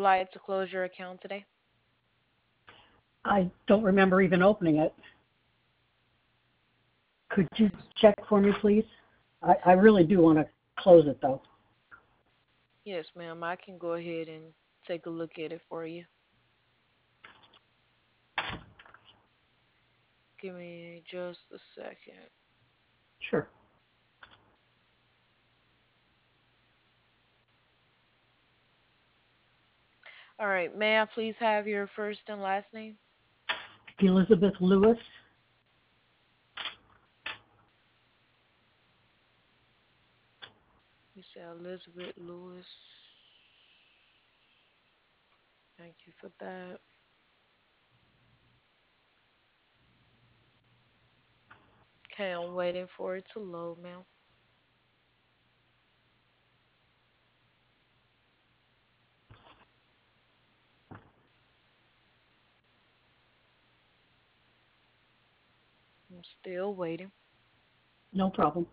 like to close your account today? I don't remember even opening it. Could you check for me, please? I really do want to close it, though. Yes, ma'am. I can go ahead and take a look at it for you. Give me just a second. Sure. All right. May I please have your first and last name? Elizabeth Lewis, You say Elizabeth Lewis. Thank you for that. Okay, I'm waiting for it to load, ma'am. I'm still waiting. no problem.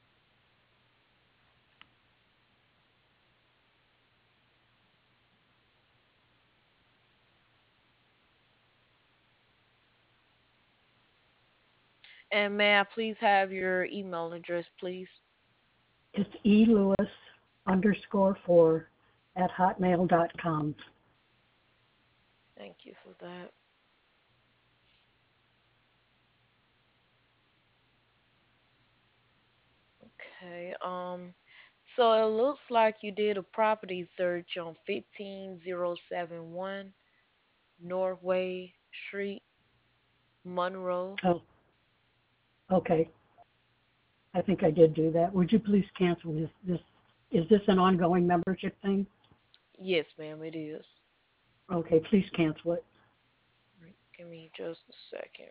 And may I please have your email address, please? It's elewis_4 at hotmail.com. Thank you for that. Okay. So it looks like you did a property search on 15071 Norway Street, Monroe. Oh, okay. I think I did do that. Would you please cancel this? Is this an ongoing membership thing? Yes, ma'am, it is. Okay, please cancel it. Right, give me just a second.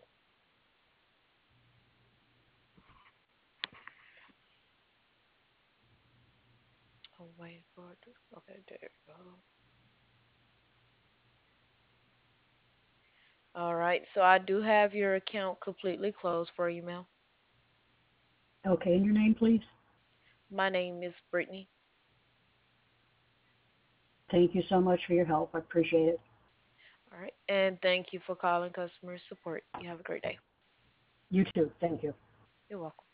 I'm waiting for it to. Okay, there you go. All right, so I do have your account completely closed for you, ma'am. Okay, and your name, please? My name is Brittany. Thank you so much for your help. I appreciate it. All right, and thank you for calling customer support. You have a great day. You too. Thank you. You're welcome.